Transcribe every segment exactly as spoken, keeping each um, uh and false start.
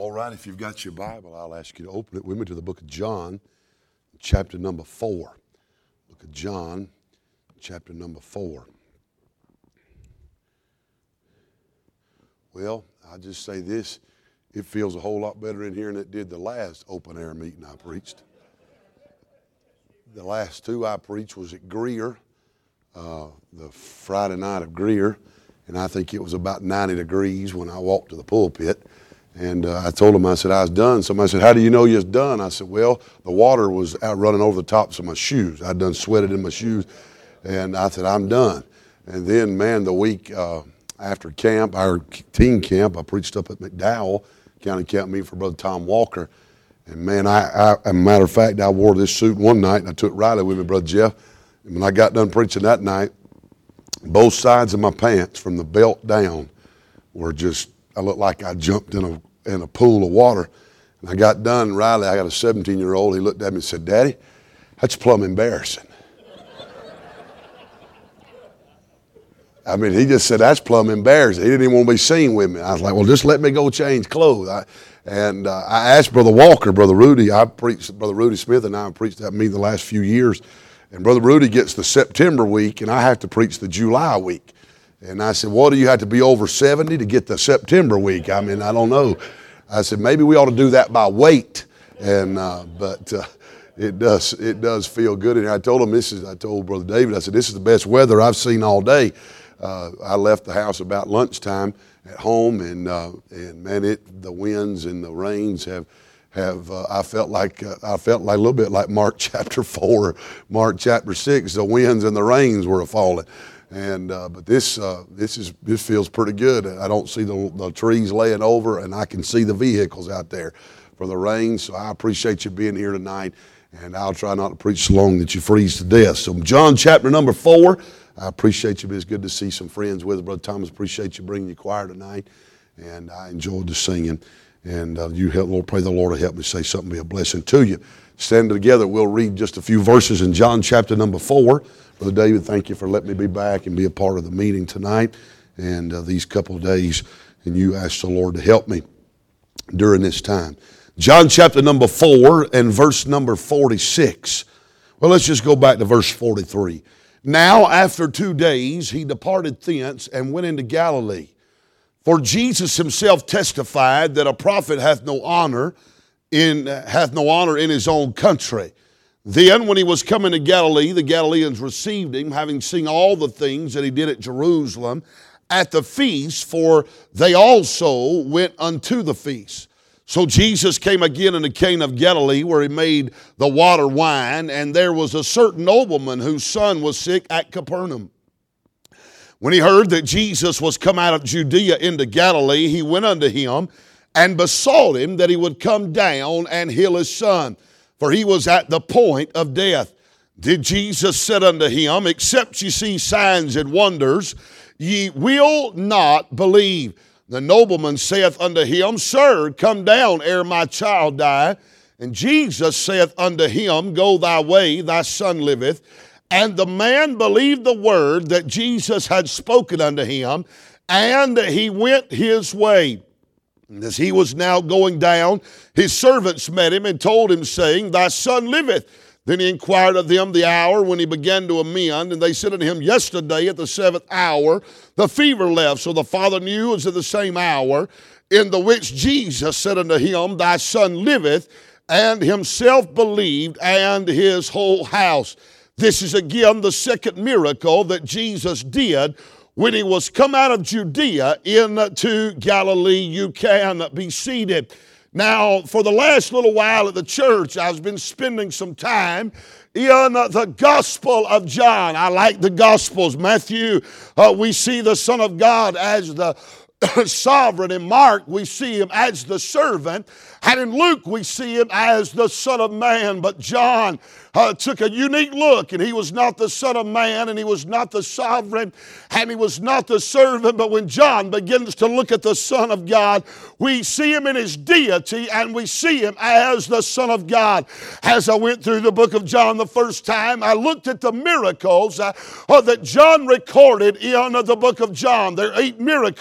All right, if you've got your Bible, I'll ask you to open it with me to the book of John, chapter number four. Book of John, chapter number four. Well, I'll just say this. It feels a whole lot better in here than it did the last open-air meeting I preached. The last two I preached was at Greer, uh, the Friday night of Greer, and I think it was about ninety degrees when I walked to the pulpit. And uh, I told him, I said, I was done. Somebody said, how do you know you're done? I said, well, the water was out running over the tops of my shoes. I'd done sweated in my shoes. And I said, I'm done. And then, man, the week uh, after camp, our teen camp, I preached up at McDowell, county camp meeting for Brother Tom Walker. And, man, I, I, as a matter of fact, I wore this suit one night, and I took Riley with me, Brother Jeff. And when I got done preaching that night, both sides of my pants from the belt down were just, I looked like I jumped in a in a pool of water. And I got done, Riley, I got a seventeen-year-old, he looked at me and said, Daddy, that's plumb embarrassing. I mean, he just said, that's plumb embarrassing. He didn't even want to be seen with me. I was like, well, just let me go change clothes. I, and uh, I asked Brother Walker, Brother Rudy, I preached, Brother Rudy Smith and I have preached that meeting the last few years. And Brother Rudy gets the September week, and I have to preach the July week. And I said, well, do you have to be over seventy to get the September week? I mean, I don't know. I said, maybe we ought to do that by weight. And uh, but uh, it does it does feel good in here. I told him this is. I told Brother David, I said, this is the best weather I've seen all day. Uh, I left the house about lunchtime at home, and uh, and man, it the winds and the rains have have. Uh, I felt like uh, I felt like a little bit like Mark chapter four, Mark chapter six. The winds and the rains were falling. And uh, but this uh, this is this feels pretty good. I don't see the, the trees laying over, and I can see the vehicles out there for the rain. So I appreciate you being here tonight, and I'll try not to preach so long that you freeze to death. So John chapter number four. I appreciate you. But it's good to see some friends with us. Brother Thomas, appreciate you bringing your choir tonight, and I enjoyed the singing. And uh, you help, Lord, pray the Lord to help me say something, be a blessing to you. Stand together. We'll read just a few verses in John chapter number four. Brother David, thank you for letting me be back and be a part of the meeting tonight and uh, these couple of days. And you ask the Lord to help me during this time. John chapter number four and verse number forty-six. Well, let's just go back to verse forty-three. Now, after two days, he departed thence and went into Galilee. For Jesus himself testified that a prophet hath no honor in hath no honor in his own country. Then when he was coming to Galilee, the Galileans received him, having seen all the things that he did at Jerusalem at the feast, for they also went unto the feast. So Jesus came again into Cana of Galilee, where he made the water wine, and there was a certain nobleman whose son was sick at Capernaum. When he heard that Jesus was come out of Judea into Galilee, he went unto him and besought him that he would come down and heal his son, for he was at the point of death. Did Jesus said unto him, except ye see signs and wonders, ye will not believe. The nobleman saith unto him, Sir, come down ere my child die. And Jesus saith unto him, Go thy way, thy son liveth. And the man believed the word that Jesus had spoken unto him, and he went his way. And as he was now going down, his servants met him and told him, saying, Thy son liveth. Then he inquired of them the hour when he began to amend, and they said unto him, Yesterday at the seventh hour the fever left. So the father knew it was at the same hour, in the which Jesus said unto him, Thy son liveth, and himself believed, and his whole house. This is again the second miracle that Jesus did when he was come out of Judea into Galilee. You can be seated. Now, for the last little while at the church, I've been spending some time in the Gospel of John. I like the Gospels. Matthew, uh, we see the Son of God as the sovereign. In Mark, we see him as the servant. And in Luke, we see him as the Son of Man. But John uh, took a unique look, and he was not the Son of Man, and he was not the sovereign, and he was not the servant. But when John begins to look at the Son of God, we see him in his deity, and we see him as the Son of God. As I went through the book of John the first time, I looked at the miracles uh, uh, that John recorded in uh, the book of John. There are eight miracles uh,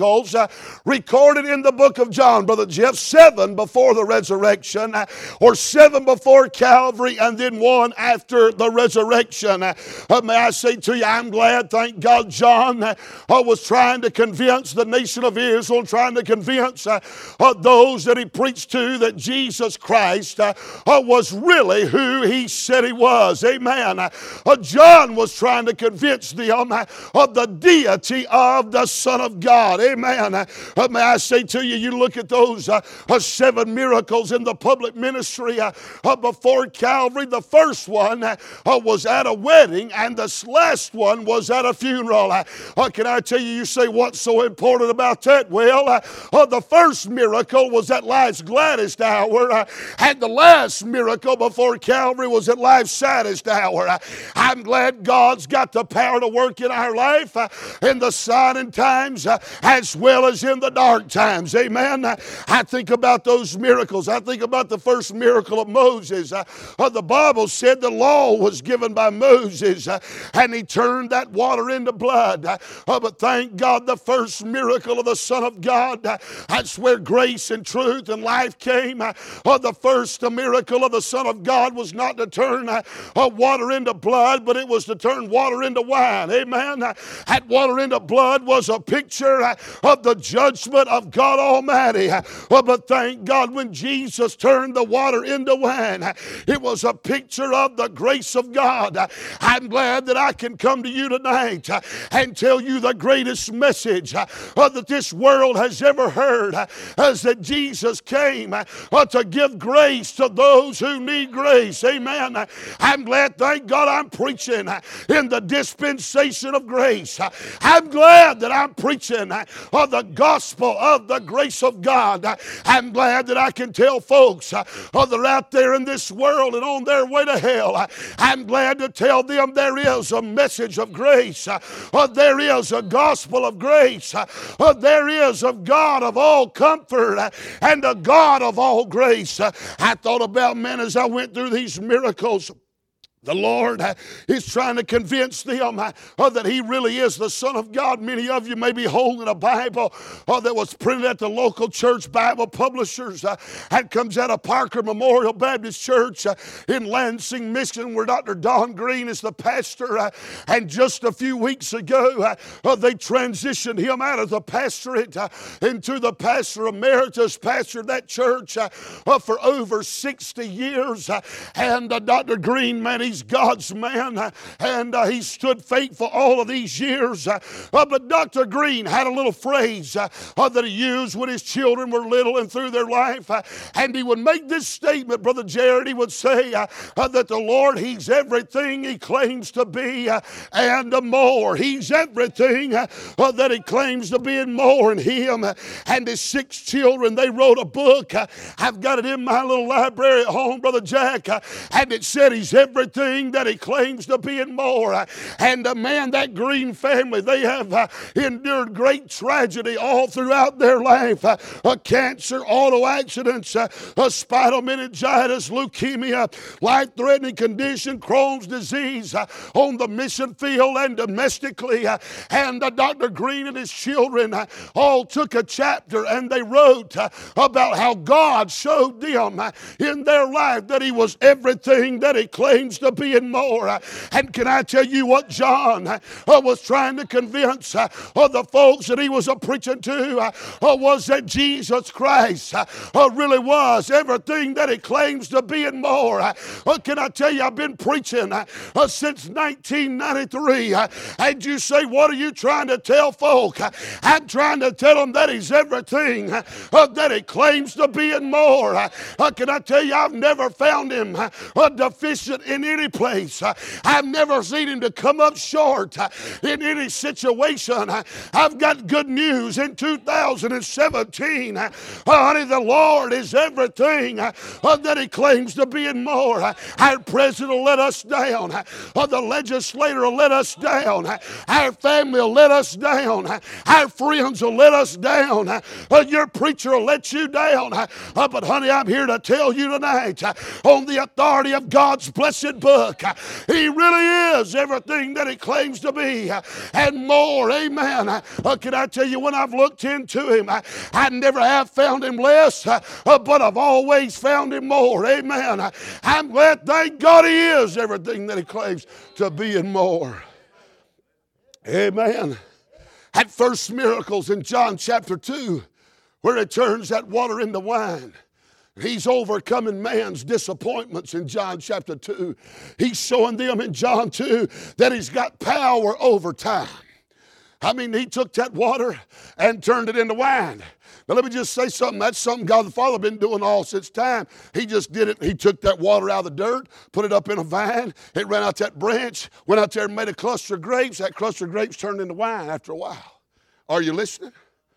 recorded in the book of John, Brother Jeff, seven before the resurrection, or seven before Calvary, and then one after the resurrection. Uh, may I say to you, I'm glad, thank God, John uh, was trying to convince the nation of Israel, trying to convince uh, uh, those that he preached to that Jesus Christ uh, uh, was really who he said he was. Amen. Uh, uh, John was trying to convince them uh, of the deity of the Son of God. Amen. Uh, uh, may I say to you, you look at those uh, uh, seven miracles in the public ministry uh, uh, before Calvary. The first one uh, uh, was at a wedding, and the last one was at a funeral. Uh, uh, can I tell you, you say, what's so important about that? Well, uh, uh, the first miracle was at life's gladdest hour, uh, and the last miracle before Calvary was at life's saddest hour. Uh, I'm glad God's got the power to work in our life uh, in the shining times uh, as well as in the dark times. Amen. Uh, I think about those miracles. I think about the first miracle of Moses. Uh, uh, the Bible said the law was given by Moses, uh, and he turned that water into blood. Uh, uh, but thank God, the first miracle of the Son of God, uh, that's where grace and truth and life came. Uh, uh, the first uh, miracle of the Son of God was not to turn uh, uh, water into blood, but it was to turn water into wine. Amen. Uh, that water into blood was a picture uh, of the judgment of God Almighty. Uh, uh, but thank God, when Jesus turned the water into wine, uh, it was a picture of the grace of God. Uh, I'm glad that I can come to you tonight uh, and tell you the greatest message uh, uh, that this world has ever heard, uh, is that Jesus came uh, uh, to give grace to those who need grace. Amen. Uh, I'm glad, thank God, I'm preaching uh, in the dispensation of grace. Uh, I'm glad that I'm preaching uh, of the gospel of the grace of God. Uh, I'm glad that I can tell folks uh, uh, that are out there in this world and on their way to hell. Uh, I'm glad to tell them there is a message of grace. Uh, uh, there is a gospel of grace. Uh, uh, there is a God of all comfort uh, and a God of all grace. Uh, I thought about, man, as I went through these miracles, the Lord uh, is trying to convince them uh, uh, that He really is the Son of God. Many of you may be holding a Bible uh, that was printed at the local church Bible publishers. Uh, that comes out of Parker Memorial Baptist Church uh, in Lansing, Michigan, where Doctor Don Green is the pastor. Uh, and just a few weeks ago, uh, uh, they transitioned him out of the pastorate uh, into the pastor emeritus, pastored that church uh, uh, for over sixty years. Uh, and uh, Doctor Green, man, he's God's man, uh, and uh, he stood faithful all of these years. Uh, uh, but Doctor Green had a little phrase uh, uh, that he used when his children were little and through their life. Uh, and he would make this statement, Brother Jared. He would say uh, uh, that the Lord, He's everything He claims to be uh, and uh, more. He's everything uh, uh, that He claims to be and more in Him. Uh, and his six children, they wrote a book. Uh, I've got it in my little library at home, Brother Jack. Uh, and it said He's everything that He claims to be and more. And uh, man, that Green family, they have uh, endured great tragedy all throughout their life. Uh, uh, cancer, auto accidents, uh, uh, spinal meningitis, leukemia, life-threatening condition, Crohn's disease uh, on the mission field and domestically. Uh, and uh, Doctor Green and his children uh, all took a chapter and they wrote uh, about how God showed them uh, in their life that He was everything that He claims to be and more. Uh, and can I tell you what John uh, was trying to convince uh, of the folks that he was uh, preaching to uh, uh, was that Jesus Christ uh, uh, really was everything that He claims to be and more. Uh, uh, can I tell you, I've been preaching uh, uh, since nineteen ninety-three. Uh, and you say, what are you trying to tell folk? Uh, I'm trying to tell them that He's everything uh, uh, that He claims to be and more. Uh, uh, can I tell you, I've never found Him uh, uh, deficient in any place. Uh, I've never seen Him to come up short uh, in any situation. Uh, I've got good news in two thousand seventeen. Uh, honey, the Lord is everything uh, uh, that He claims to be and more. Uh, our president will let us down. Uh, uh, the legislator will let us down. Uh, our family will let us down. Uh, our friends will let us down. Uh, uh, your preacher will let you down. Uh, uh, but honey, I'm here to tell you tonight uh, on the authority of God's blessed book, book. He really is everything that he claims to be and more. Amen. Uh, can I tell you, when I've looked into him, I, I never have found him less, uh, but I've always found him more. Amen. I, I'm glad, thank God, he is everything that he claims to be and more. Amen. At first miracles in John chapter two, where it turns that water into wine. He's overcoming man's disappointments in John chapter two. He's showing them in John two that he's got power over time. I mean, he took that water and turned it into wine. Now, let me just say something. That's something God the Father been doing all since time. He just did it. He took that water out of the dirt, put it up in a vine. It ran out that branch, went out there and made a cluster of grapes. That cluster of grapes turned into wine after a while. Are you listening?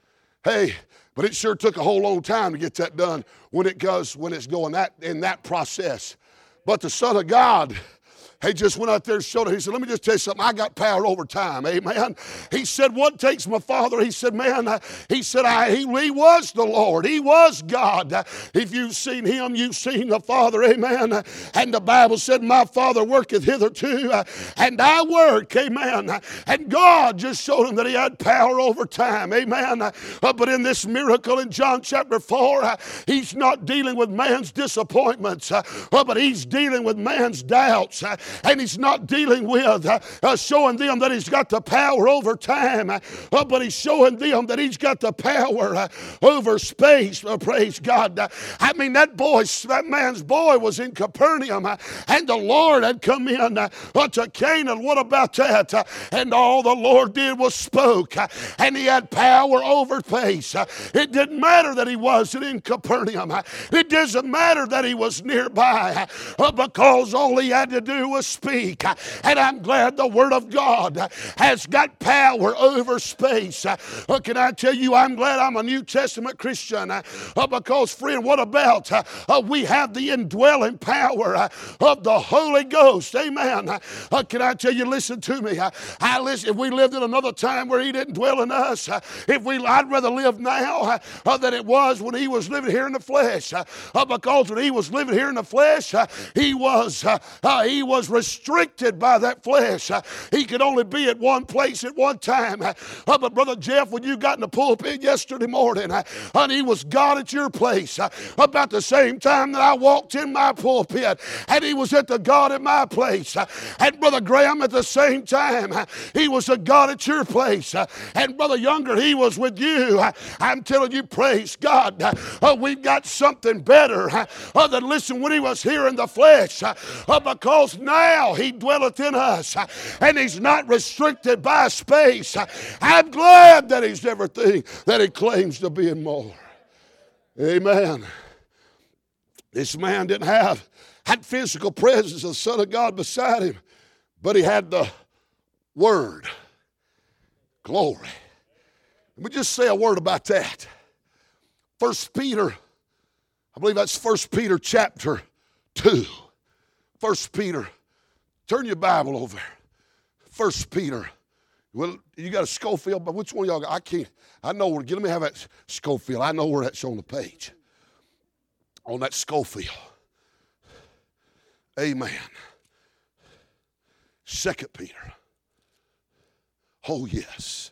Hey, but it sure took a whole long time to get that done when it goes, when it's going that in that process. But the Son of God, he just went out there and showed it. He said, let me just tell you something. I got power over time. Amen. He said, what takes my Father? He said, man, uh, he said, I, he, he was the Lord. He was God. Uh, if you've seen him, you've seen the Father. Amen. Uh, and the Bible said, my Father worketh hitherto, uh, and I work. Amen. Uh, and God just showed him that he had power over time. Amen. Uh, uh, but in this miracle in John chapter four, uh, he's not dealing with man's disappointments, uh, uh, but he's dealing with man's doubts. Uh, And he's not dealing with uh, uh, showing them that he's got the power over time, uh, but he's showing them that he's got the power uh, over space. Uh, praise God. Uh, I mean, that boy, that man's boy was in Capernaum, uh, and the Lord had come in uh, to Canaan. What about that? Uh, and all the Lord did was spoke, uh, and he had power over space. Uh, it didn't matter that he wasn't in Capernaum. Uh, it doesn't matter that he was nearby, uh, because all he had to do was speak. And I'm glad the Word of God has got power over space. Uh, can I tell you, I'm glad I'm a New Testament Christian, uh, because, friend, what about uh, uh, we have the indwelling power uh, of the Holy Ghost. Amen. Uh, can I tell you, listen to me. Uh, I listen, if we lived in another time where he didn't dwell in us, uh, if we, I'd rather live now uh, uh, than it was when he was living here in the flesh. Uh, uh, because when he was living here in the flesh, uh, he was uh, uh, he was restricted by that flesh. Uh, he could only be at one place at one time. Uh, uh, but Brother Jeff, when you got in the pulpit yesterday morning, uh, and he was God at your place, uh, about the same time that I walked in my pulpit, and he was at the God at my place. Uh, and Brother Graham, at the same time, uh, he was a God at your place. Uh, and Brother Younger, he was with you. Uh, I'm telling you, praise God, uh, uh, we've got something better uh, uh, than, listen, when he was here in the flesh, uh, uh, because now he dwelleth in us, uh, and he's not restricted by space. Uh, I'm glad that he's everything that he claims to be and more. Amen. This man didn't have had physical presence of the Son of God beside him, but he had the Word. Glory. Let me just say a word about that. First Peter, I believe that's First Peter chapter two. First Peter, turn your Bible over. First Peter. Well, you got a Schofield, but which one of y'all got? I can't. I know where. Let me have that Schofield. I know where that's on the page. On that Schofield. Amen. Second Peter. Oh, yes.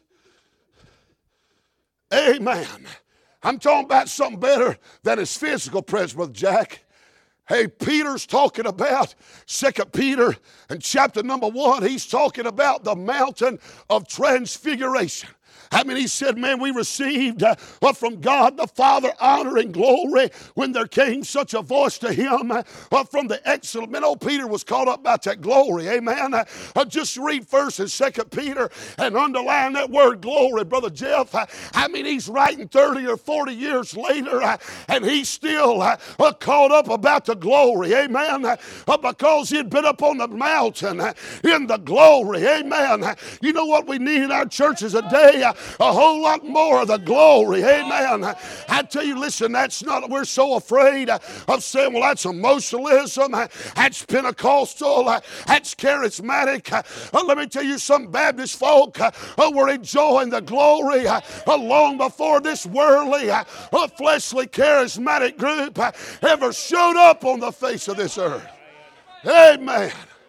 Amen. I'm talking about something better than his physical presence, Brother Jack. Hey, Peter's talking about, Second Peter and chapter number one, he's talking about the mountain of transfiguration. I mean, he said, man, we received uh, from God the Father honor and glory when there came such a voice to him uh, from the excellent. Man, old Peter was caught up about that glory. Amen. Uh, uh, just read first and Second Peter and underline that word glory, Brother Jeff. Uh, I mean, he's writing thirty or forty years later, uh, and he's still uh, uh, caught up about the glory. Amen. Uh, uh, because he'd been up on the mountain uh, in the glory. Amen. Uh, you know what we need in our churches today? Uh, a whole lot more of the glory. Amen. I tell you, listen, that's not, we're so afraid of saying, well, that's emotionalism, that's Pentecostal, that's charismatic. Let me tell you, some Baptist folk were enjoying the glory long before this worldly, fleshly, charismatic group ever showed up on the face of this earth. Amen.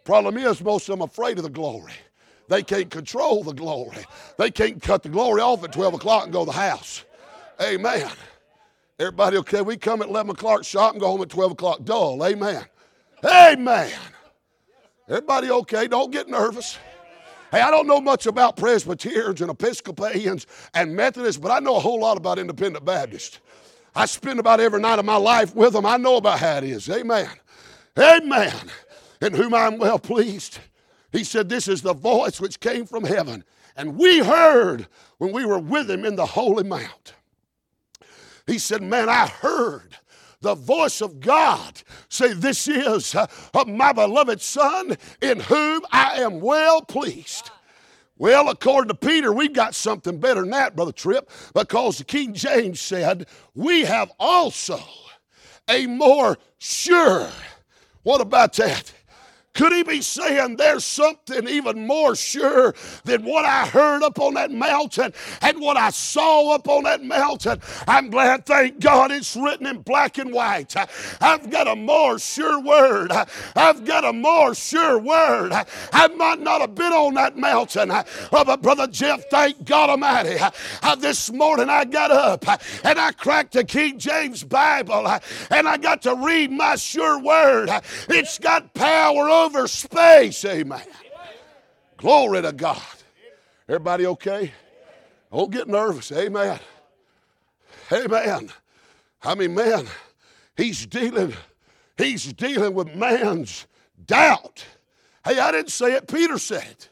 Problem is, most of them are afraid of the glory. They can't control the glory. They can't cut the glory off at twelve o'clock and go to the house. Amen. Everybody okay? We come at eleven o'clock shop and go home at twelve o'clock dull. Amen. Amen. Everybody okay? Don't get nervous. Hey, I don't know much about Presbyterians and Episcopalians and Methodists, but I know a whole lot about Independent Baptists. I spend about every night of my life with them. I know about how it is. Amen. Amen. In whom I am well pleased. He said, this is the voice which came from heaven, and we heard when we were with him in the holy mount. He said, man, I heard the voice of God say, this is uh, my beloved Son in whom I am well pleased. Well, according to Peter, we've got something better than that, Brother Tripp, because the King James said, we have also a more sure. What about that? Could he be saying there's something even more sure than what I heard up on that mountain and what I saw up on that mountain? I'm glad, thank God, it's written in black and white. I've got a more sure word. I've got a more sure word. I might not have been on that mountain, but Brother Jeff, thank God Almighty, this morning I got up and I cracked the King James Bible and I got to read my sure word. It's got power over over space. Amen. Glory to God. Everybody okay? Don't get nervous. Amen. Amen. I mean, man, he's dealing, he's dealing with man's doubt. Hey, I didn't say it. Peter said it.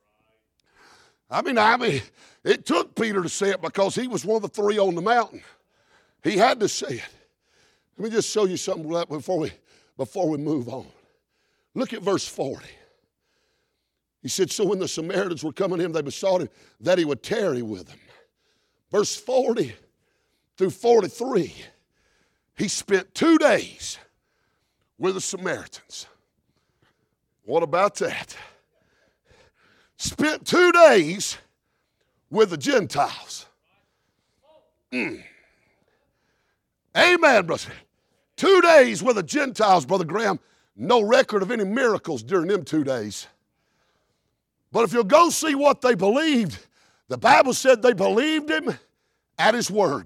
I mean, I mean, it took Peter to say it because he was one of the three on the mountain. He had to say it. Let me just show you something before we, before we move on. Look at verse forty. He said, so when the Samaritans were coming to him, they besought him that he would tarry with them. Verse forty through forty-three, he spent two days with the Samaritans. What about that? Spent two days with the Gentiles. Mm. Amen, brother. Two days with the Gentiles, Brother Graham. No record of any miracles during them two days. But if you'll go see what they believed, the Bible said they believed him at his word.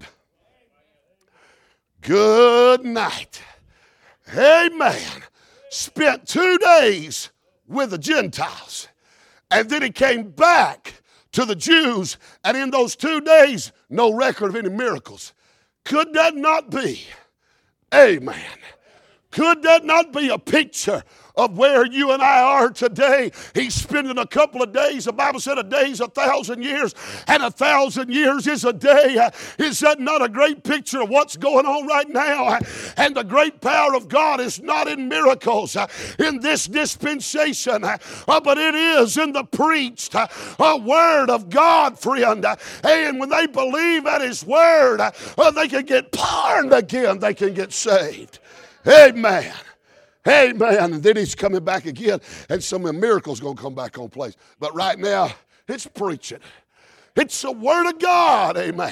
Good night. Amen. Spent two days with the Gentiles. And then he came back to the Jews. And in those two days, no record of any miracles. Could that not be? Amen. Could that not be a picture of where you and I are today? He's spending a couple of days. The Bible said a day is a thousand years, and a thousand years is a day. Is that not a great picture of what's going on right now? And the great power of God is not in miracles in this dispensation, but it is in the preached a word of God, friend. And when they believe at his word, they can get born again. They can get saved. Amen. Amen. And then he's coming back again, and some of the miracles going to come back on place. But right now, it's preaching. It's the word of God. Amen.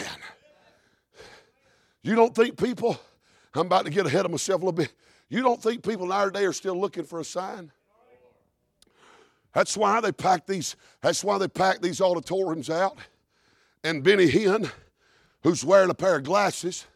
You don't think people, I'm about to get ahead of myself a little bit. You don't think people in our day are still looking for a sign? That's why they pack these, that's why they pack these auditoriums out. And Benny Hinn, who's wearing a pair of glasses,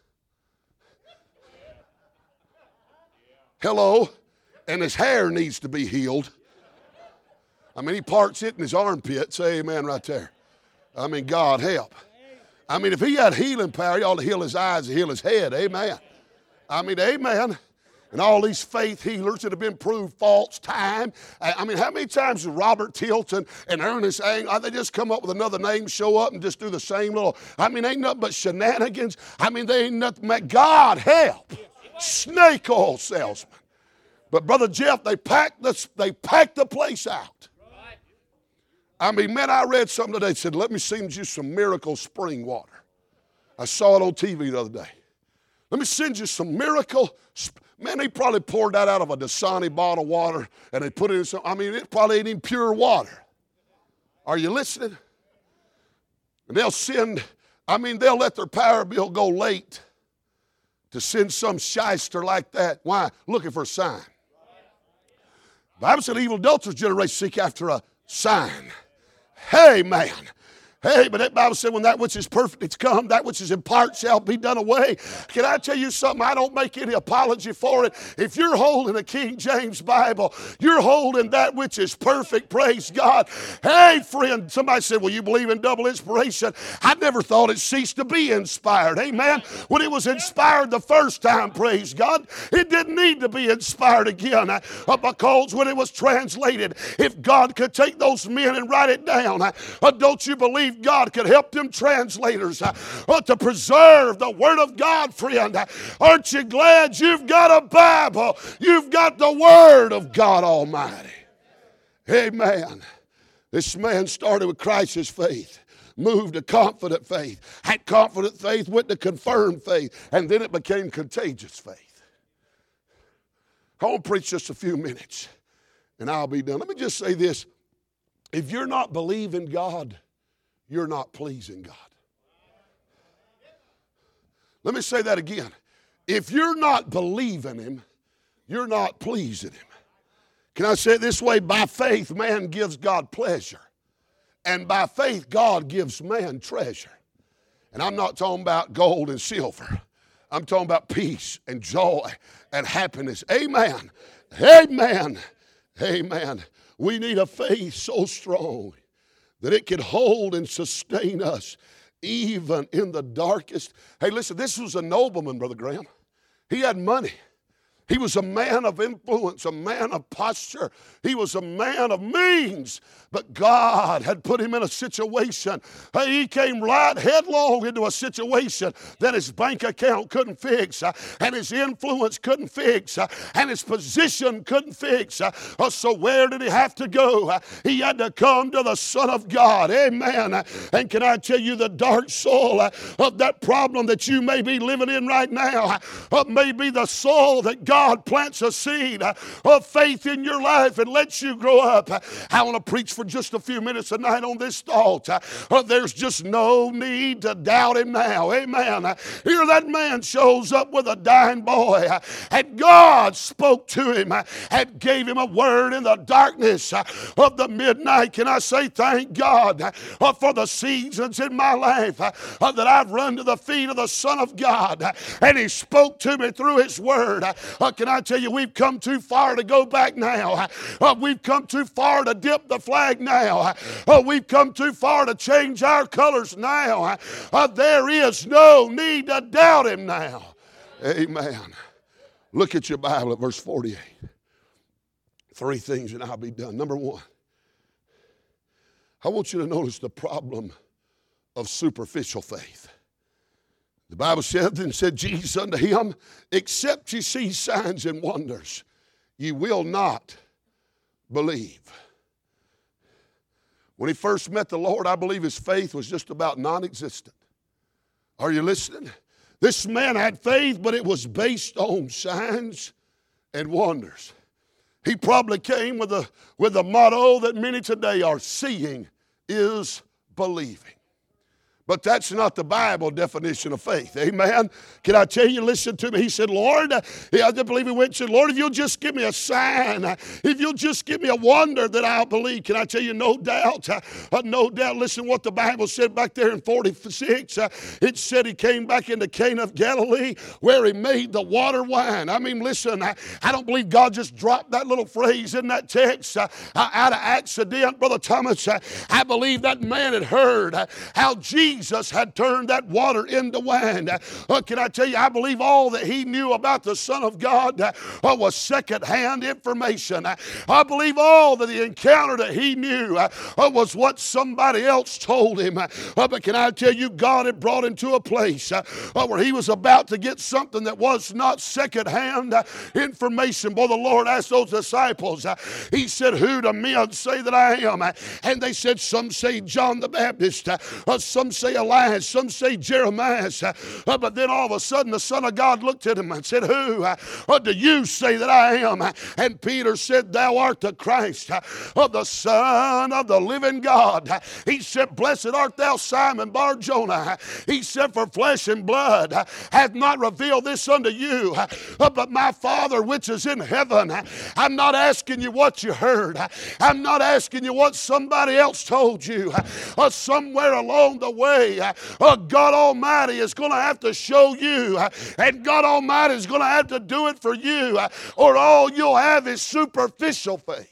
hello, and his hair needs to be healed. I mean, he parts it in his armpit. Say amen right there. I mean, God help. I mean, if he had healing power, he ought to heal his eyes and heal his head. Amen. I mean, amen. And all these faith healers that have been proved false time. I mean, how many times has Robert Tilton and Ernest Ang, they just come up with another name, show up and just do the same little, I mean, ain't nothing but shenanigans. I mean, they ain't nothing, God help. Snake oil salesman. But Brother Jeff, they packed the, they packed the place out. I mean, man, I read something today that said, let me send you some miracle spring water. I saw it on T V the other day. Let me send you some miracle. Man, they probably poured that out of a Dasani bottle of water and they put it in some, I mean, it probably ain't even pure water. Are you listening? And they'll send, I mean, they'll let their power bill go late to send some shyster like that. Why? Looking for a sign. The Bible said evil adulterous generation seek after a sign. Hey, man. Hey, but that Bible said when that which is perfect is come, that which is in part shall be done away. Can I tell you something? I don't make any apology for it. If you're holding a King James Bible, you're holding that which is perfect, praise God. Hey, friend, somebody said, well, you believe in double inspiration. I never thought it ceased to be inspired. Amen. When it was inspired the first time, praise God, it didn't need to be inspired again. Uh, because when it was translated, if God could take those men and write it down, uh, don't you believe God could help them translators uh, uh, to preserve the Word of God, friend? Uh, aren't you glad you've got a Bible? You've got the Word of God Almighty. Amen. This man started with crisis faith, moved to confident faith, had confident faith, went to confirmed faith, and then it became contagious faith. I want to preach just a few minutes, and I'll be done. Let me just say this. If you're not believing God, you're not pleasing God. Let me say that again. If you're not believing Him, you're not pleasing Him. Can I say it this way? By faith, man gives God pleasure. And by faith, God gives man treasure. And I'm not talking about gold and silver. I'm talking about peace and joy and happiness. Amen. Amen. Amen. We need a faith so strong that it can hold and sustain us even in the darkest. Hey, listen, this was a nobleman, Brother Graham. He had money. He was a man of influence, a man of posture. He was a man of means. But God had put him in a situation. Hey, he came right headlong into a situation that his bank account couldn't fix, uh, and his influence couldn't fix, uh, and his position couldn't fix. Uh, uh, so where did he have to go? Uh, he had to come to the Son of God. Amen. Uh, and can I tell you, the dark soul uh, of that problem that you may be living in right now uh, may be the soul that God God plants a seed uh, of faith in your life and lets you grow up. Uh, I want to preach for just a few minutes tonight on this thought. Uh, uh, there's just no need to doubt Him now. Amen. Uh, here that man shows up with a dying boy, uh, and God spoke to him uh, and gave him a word in the darkness uh, of the midnight. Can I say thank God uh, for the seasons in my life uh, uh, that I've run to the feet of the Son of God, uh, and He spoke to me through His word. Uh, Uh, can I tell you, we've come too far to go back now. Uh, we've come too far to dip the flag now. Uh, we've come too far to change our colors now. Uh, there is no need to doubt Him now. Amen. Look at your Bible at verse forty-eight. Three things and I'll be done. Number one, I want you to notice the problem of superficial faith. The Bible said, and said Jesus unto him, except ye see signs and wonders, ye will not believe. When he first met the Lord, I believe his faith was just about non-existent. Are you listening? This man had faith, but it was based on signs and wonders. He probably came with a, with a motto that many today are: seeing is believing. But that's not the Bible definition of faith. Amen. Can I tell you, listen to me. He said, Lord, I believe he went and said, Lord, if you'll just give me a sign, if you'll just give me a wonder, that I'll believe. Can I tell you, no doubt, uh, no doubt, listen what the Bible said back there in forty-six. Uh, it said he came back into Cana of Galilee where he made the water wine. I mean, listen, I, I don't believe God just dropped that little phrase in that text uh, out of accident, Brother Thomas. Uh, I believe that man had heard uh, how Jesus Jesus had turned that water into wine. Uh, can I tell you, I believe all that he knew about the Son of God uh, was secondhand information. Uh, I believe all that the encounter that he knew uh, was what somebody else told him. Uh, but can I tell you, God had brought him to a place uh, where he was about to get something that was not secondhand uh, information. Boy, the Lord asked those disciples, uh, he said, who do men say that I am? Uh, and they said, some say John the Baptist, uh, some say say Elias, some say Jeremiah. Uh, but then all of a sudden the Son of God looked at him and said, who uh, what do you say that I am? And Peter said, thou art the Christ, uh, of the Son of the living God. Uh, he said, blessed art thou, Simon Bar-Jonah. Uh, he said, for flesh and blood uh, hath not revealed this unto you, uh, uh, but my Father which is in heaven. Uh, I'm not asking you what you heard. Uh, I'm not asking you what somebody else told you. Uh, uh, somewhere along the way, uh, uh, God Almighty is going to have to show you, uh, and God Almighty is going to have to do it for you, uh, or all you'll have is superficial faith.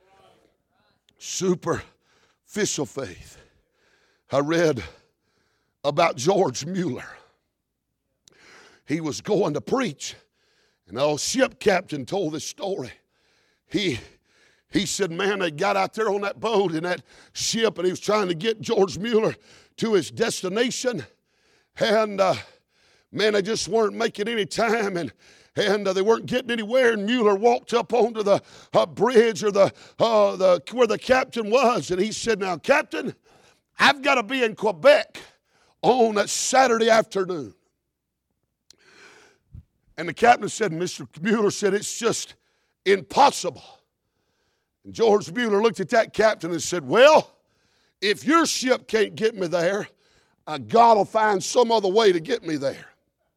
Superficial faith. I read about George Mueller. He was going to preach, and the old ship captain told this story. He He said, man, they got out there on that boat in that ship, and he was trying to get George Mueller to his destination. And, uh, man, they just weren't making any time, and, and uh, they weren't getting anywhere. And Mueller walked up onto the uh, bridge or the, uh, the where the captain was, and he said, now, Captain, I've got to be in Quebec on a Saturday afternoon. And the captain said, Mister Mueller said, it's just impossible. And George Mueller looked at that captain and said, well, if your ship can't get me there, uh, God will find some other way to get me there.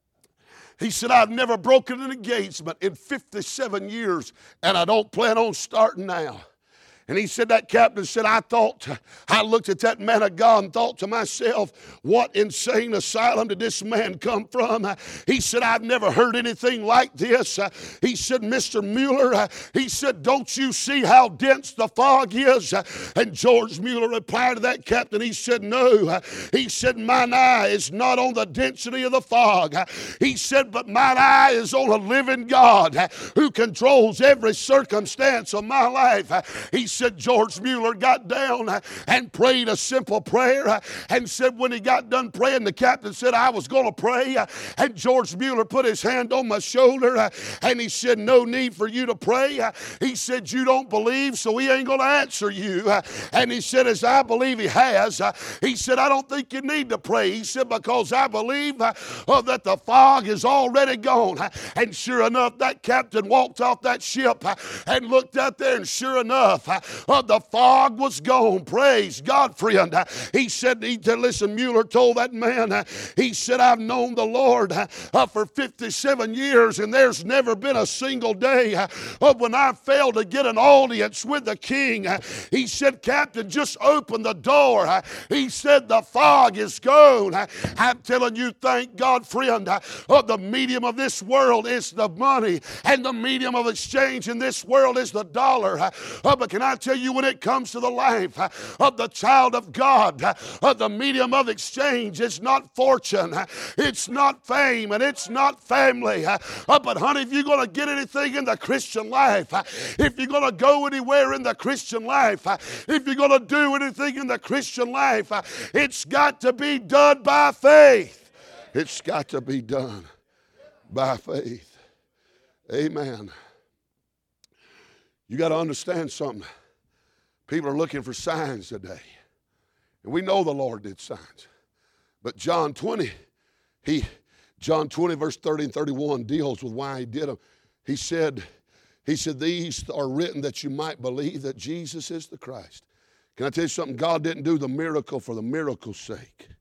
He said, I've never broken an engagement in fifty-seven years, and I don't plan on starting now. And he said, that captain said, I thought, I looked at that man of God and thought to myself, what insane asylum did this man come from? He said, I've never heard anything like this. He said, Mister Mueller, he said, don't you see how dense the fog is? And George Mueller replied to that captain, he said, no. He said, mine eye is not on the density of the fog. He said, but mine eye is on a living God who controls every circumstance of my life. He said, George Mueller got down and prayed a simple prayer, and said when he got done praying, the captain said, I was going to pray, and George Mueller put his hand on my shoulder, and he said, no need for you to pray. He said, you don't believe, so he ain't going to answer you. And he said, as I believe he has, he said, I don't think you need to pray. He said, because I believe uh, that the fog is already gone. And sure enough, that captain walked off that ship and looked out there, and sure enough, Uh, the fog was gone. Praise God, friend. Uh, he said, he, listen, Mueller told that man, uh, he said, I've known the Lord uh, uh, for fifty-seven years, and there's never been a single day uh, uh, when I failed to get an audience with the king. Uh, he said, Captain, just open the door. Uh, he said, the fog is gone. Uh, I'm telling you, thank God, friend, uh, uh, the medium of this world is the money, and the medium of exchange in this world is the dollar. Uh, uh, but can I tell you, when it comes to the life uh, of the child of God, uh, the medium of exchange is not fortune, uh, it's not fame, and it's not family. Uh, uh, but honey, if you're going to get anything in the Christian life, uh, if you're going to go anywhere in the Christian life, uh, if you're going to do anything in the Christian life, uh, it's got to be done by faith. It's got to be done by faith. Amen. You got to understand something. People are looking for signs today. And we know the Lord did signs. But John twenty, he, John twenty, verse thirty and thirty-one deals with why he did them. He said, he said, these are written that you might believe that Jesus is the Christ. Can I tell you something? God didn't do the miracle for the miracle's sake.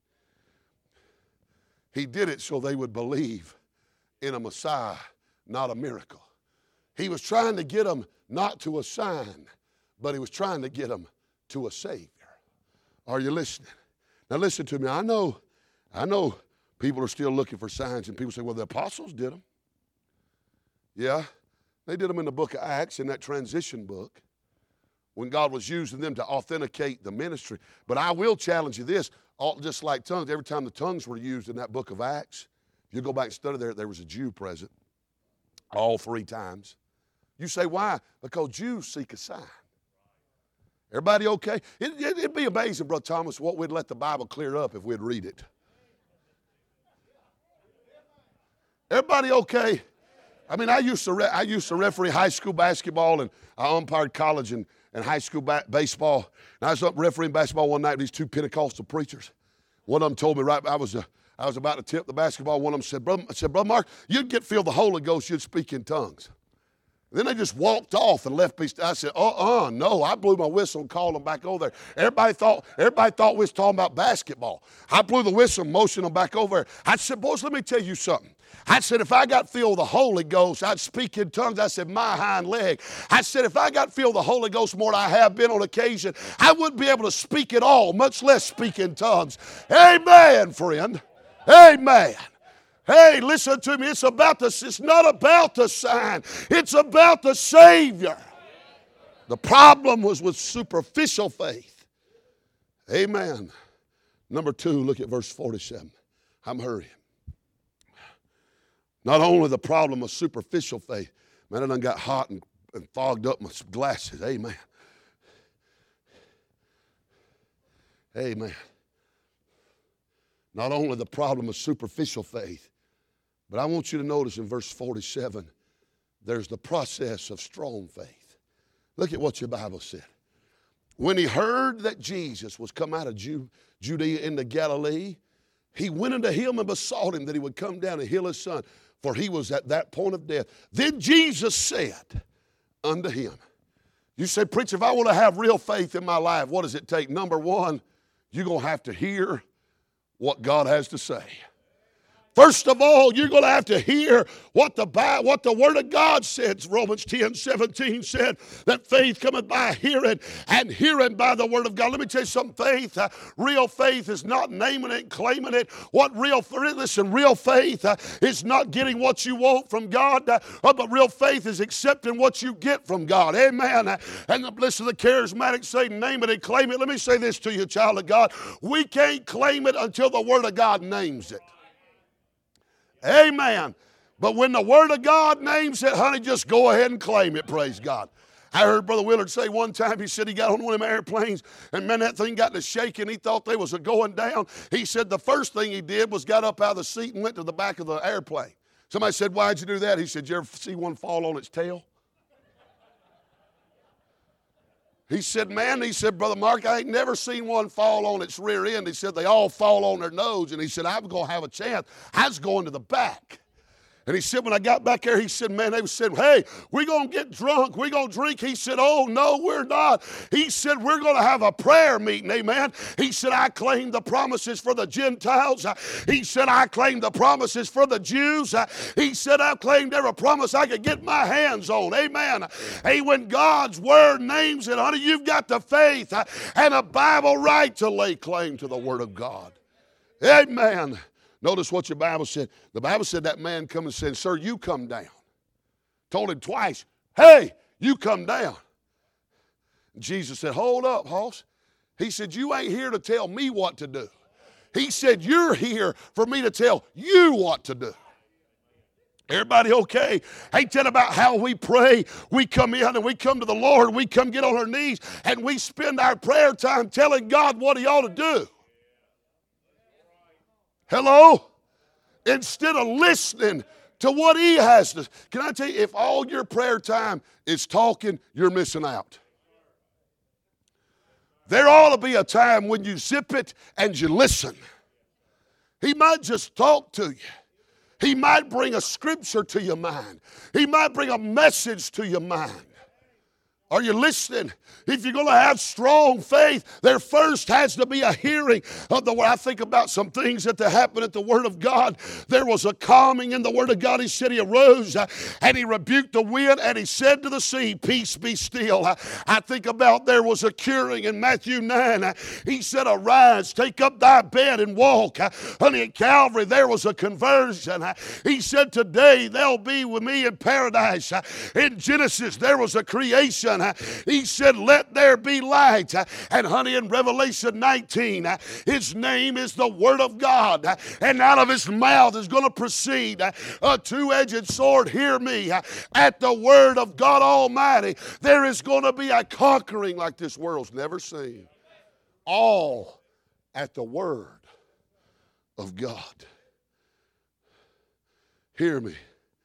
He did it so they would believe in a Messiah, not a miracle. He was trying to get them not to a sign, but he was trying to get them to a Savior. Are you listening? Now listen to me. I know, I know people are still looking for signs, and people say, well, the apostles did them. Yeah, they did them in the book of Acts, in that transition book, when God was using them to authenticate the ministry. But I will challenge you this, all, just like tongues, every time the tongues were used in that book of Acts, if you go back and study there, there was a Jew present all three times. You say, why? Because Jews seek a sign. Everybody okay? It, it, it'd be amazing, Brother Thomas, what we'd let the Bible clear up if we'd read it. Everybody okay? I mean, I used to re- I used to referee high school basketball, and I umpired college and, and high school ba- baseball. And I was up refereeing basketball one night with these two Pentecostal preachers. One of them told me right, I was, uh, I was about to tip the basketball. One of them said, Brother, I said, Brother Mark, you'd get filled with the Holy Ghost, you'd speak in tongues. Then they just walked off and left me. I said, uh-uh, no. I blew my whistle and called them back over there. Everybody thought, everybody thought we was talking about basketball. I blew the whistle and motioned them back over there. I said, boys, let me tell you something. I said, if I got filled with the Holy Ghost, I'd speak in tongues. I said, my hind leg. I said, if I got filled with the Holy Ghost more than I have been on occasion, I wouldn't be able to speak at all, much less speak in tongues. Amen, friend. Amen. Hey, listen to me. It's about the, it's not about the sign. It's about the Savior. The problem was with superficial faith. Amen. Number two, look at verse forty-seven. I'm hurrying. Not only the problem of superficial faith. Man, I done got hot and, and fogged up my glasses. Amen. Amen. Not only the problem of superficial faith, but I want you to notice in verse forty-seven, there's the process of strong faith. Look at what your Bible said. When he heard that Jesus was come out of Judea into Galilee, he went unto him and besought him that he would come down and heal his son, for he was at that point of death. Then Jesus said unto him, you say, preacher, if I want to have real faith in my life, what does it take? Number one, you're going to have to hear what God has to say. First of all, you're going to have to hear what the, what the Word of God says. Romans ten seventeen said that faith cometh by hearing, and hearing by the Word of God. Let me tell you something, faith, uh, real faith is not naming it and claiming it. What real, listen, real faith uh, is not getting what you want from God, uh, but real faith is accepting what you get from God. Amen. Uh, and the, listen, the charismatics say name it and claim it. Let me say this to you, child of God. We can't claim it until the Word of God names it. Amen. But when the Word of God names it, honey, just go ahead and claim it, praise God. I heard Brother Willard say one time, he said he got on one of them airplanes, and man, that thing got to shaking. He thought they was a going down. He said the first thing he did was got up out of the seat and went to the back of the airplane. Somebody said, why'd you do that? He said, you ever see one fall on its tail? He said, man, he said, Brother Mark, I ain't never seen one fall on its rear end. He said, they all fall on their nose. And he said, I'm going to have a chance. I was going to the back. And he said, when I got back there, he said, man, they said, hey, we're going to get drunk. We're going to drink. He said, oh, no, we're not. He said, we're going to have a prayer meeting, amen. He said, I claim the promises for the Gentiles. He said, I claim the promises for the Jews. He said, I've claimed every promise I could get my hands on, amen. Hey, when God's word names it, honey, you've got the faith and a Bible right to lay claim to the word of God. Amen. Notice what your Bible said. The Bible said that man come and said, sir, you come down. Told him twice, hey, you come down. Jesus said, hold up, hoss. He said, you ain't here to tell me what to do. He said, you're here for me to tell you what to do. Everybody okay? Ain't that about how we pray? We come in and we come to the Lord, we come get on our knees, and we spend our prayer time telling God what he ought to do. Hello? Instead of listening to what he has to. Can I tell you, if all your prayer time is talking, you're missing out. There ought to be a time when you zip it and you listen. He might just talk to you. He might bring a scripture to your mind. He might bring a message to your mind. Are you listening? If you're going to have strong faith, there first has to be a hearing of the word. I think about some things that happened at the Word of God. There was a calming in the Word of God. He said he arose uh, and he rebuked the wind and he said to the sea, peace be still. Uh, I think about there was a curing in Matthew nine. Uh, he said, arise, take up thy bed and walk. Uh, honey, at Calvary there was a conversion. Uh, he said, today they'll be with me in paradise. Uh, in Genesis there was a creation. He said, let there be light. And honey, in Revelation nineteen, his name is the Word of God. And out of his mouth is going to proceed a two-edged sword. Hear me. At the Word of God Almighty, there is going to be a conquering like this world's never seen. All at the Word of God. Hear me.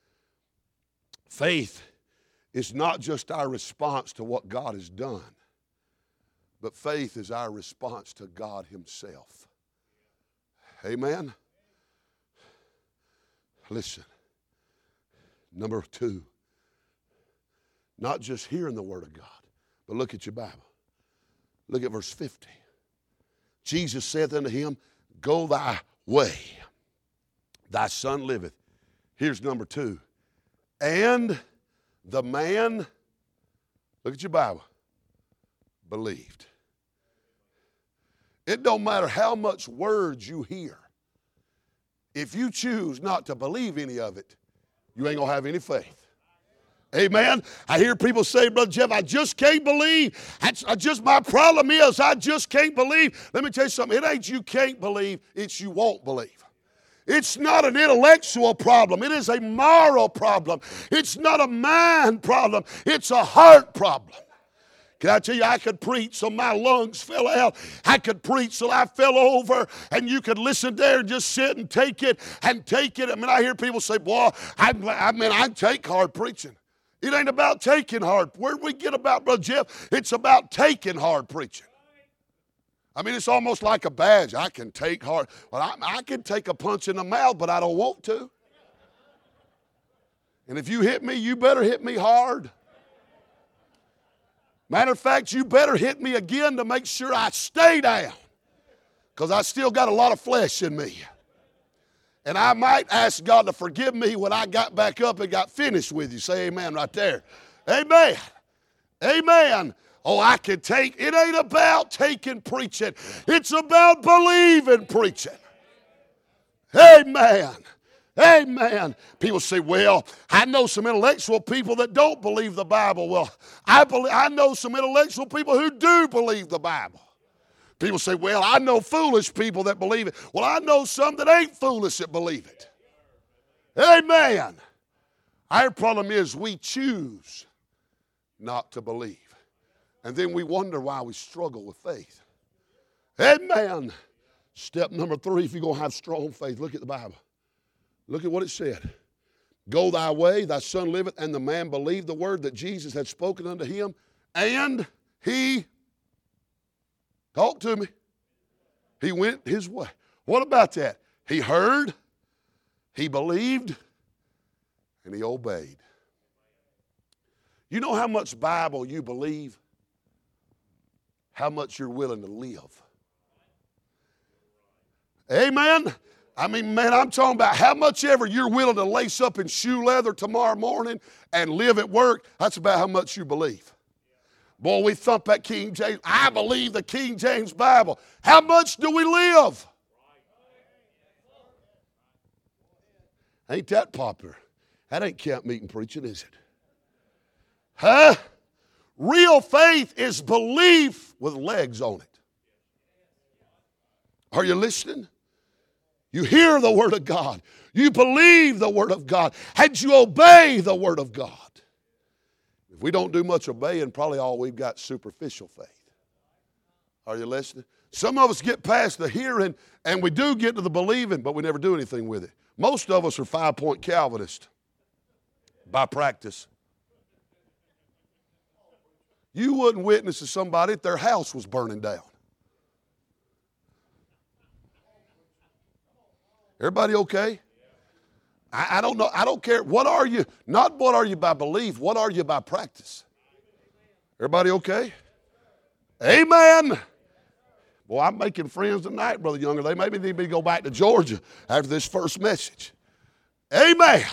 Faith is not just our response to what God has done, but faith is our response to God himself. Amen. Listen. Number two. Not just hearing the Word of God, but look at your Bible. Look at verse fifty. Jesus saith unto him, go thy way. Thy son liveth. Here's number two. And the man, look at your Bible, believed. It don't matter how much words you hear. If you choose not to believe any of it, you ain't going to have any faith. Amen. I hear people say, Brother Jeff, I just can't believe. That's I just my problem is I just can't believe. Let me tell you something. It ain't you can't believe, it's you won't believe. It's not an intellectual problem. It is a moral problem. It's not a mind problem. It's a heart problem. Can I tell you, I could preach so my lungs fell out. I could preach till I fell over, and you could listen there and just sit and take it and take it. I mean, I hear people say, boy, I, I mean, I take hard preaching. It ain't about taking hard. Where do we get about, Brother Jeff? It's about taking hard preaching. I mean, it's almost like a badge. I can take hard. Well, I, I can take a punch in the mouth, but I don't want to. And if you hit me, you better hit me hard. Matter of fact, you better hit me again to make sure I stay down, because I still got a lot of flesh in me. And I might ask God to forgive me when I got back up and got finished with you. Say amen right there. Amen. Amen. Oh, I can take, it ain't about taking preaching. It's about believing preaching. Amen. Amen. People say, well, I know some intellectual people that don't believe the Bible. Well, I believe, I know some intellectual people who do believe the Bible. People say, well, I know foolish people that believe it. Well, I know some that ain't foolish that believe it. Amen. Our problem is we choose not to believe. And then we wonder why we struggle with faith. Amen. Step number three, if you're going to have strong faith, look at the Bible. Look at what it said. Go thy way, thy son liveth, and the man believed the word that Jesus had spoken unto him, and he, talk to me, he went his way. What about that? He heard, he believed, and he obeyed. You know how much Bible you believe? How much you're willing to live. Amen. I mean, man, I'm talking about how much ever you're willing to lace up in shoe leather tomorrow morning and live at work. That's about how much you believe. Boy, we thump that King James. I believe the King James Bible. How much do we live? Ain't that popular? That ain't camp meeting preaching, is it? Huh? Real faith is belief with legs on it. Are you listening? You hear the Word of God. You believe the Word of God. And you obey the Word of God. If we don't do much obeying, probably all we've got is superficial faith. Are you listening? Some of us get past the hearing and we do get to the believing, but we never do anything with it. Most of us are five-point Calvinists by practice. You wouldn't witness to somebody if their house was burning down. Everybody okay? I, I don't know. I don't care. What are you? Not what are you by belief. What are you by practice? Everybody okay? Amen. Boy, I'm making friends tonight, Brother Younger. They maybe need me to go back to Georgia after this first message. Amen.